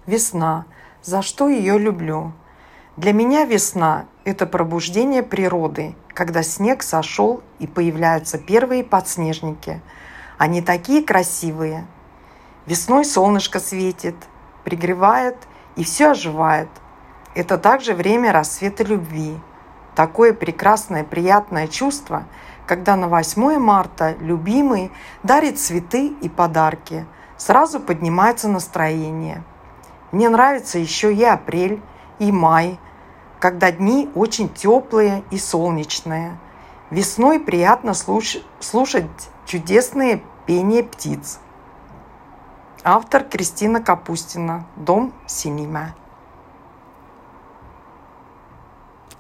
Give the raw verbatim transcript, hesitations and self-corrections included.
Весна. За что ее люблю? Для меня весна– это пробуждение природы, когда снег сошел и появляются первые подснежники. Они такие красивые. Весной солнышко светит, пригревает и все оживает. Это также время рассвета любви. Такое прекрасное, приятное чувство, когда на восьмое марта любимый дарит цветы и подарки. Сразу поднимается настроение. Мне нравится еще и апрель, и май, когда дни очень теплые и солнечные. Весной приятно слуш- слушать чудесные пение птиц. Автор Кристина Капустина. Дом Синема.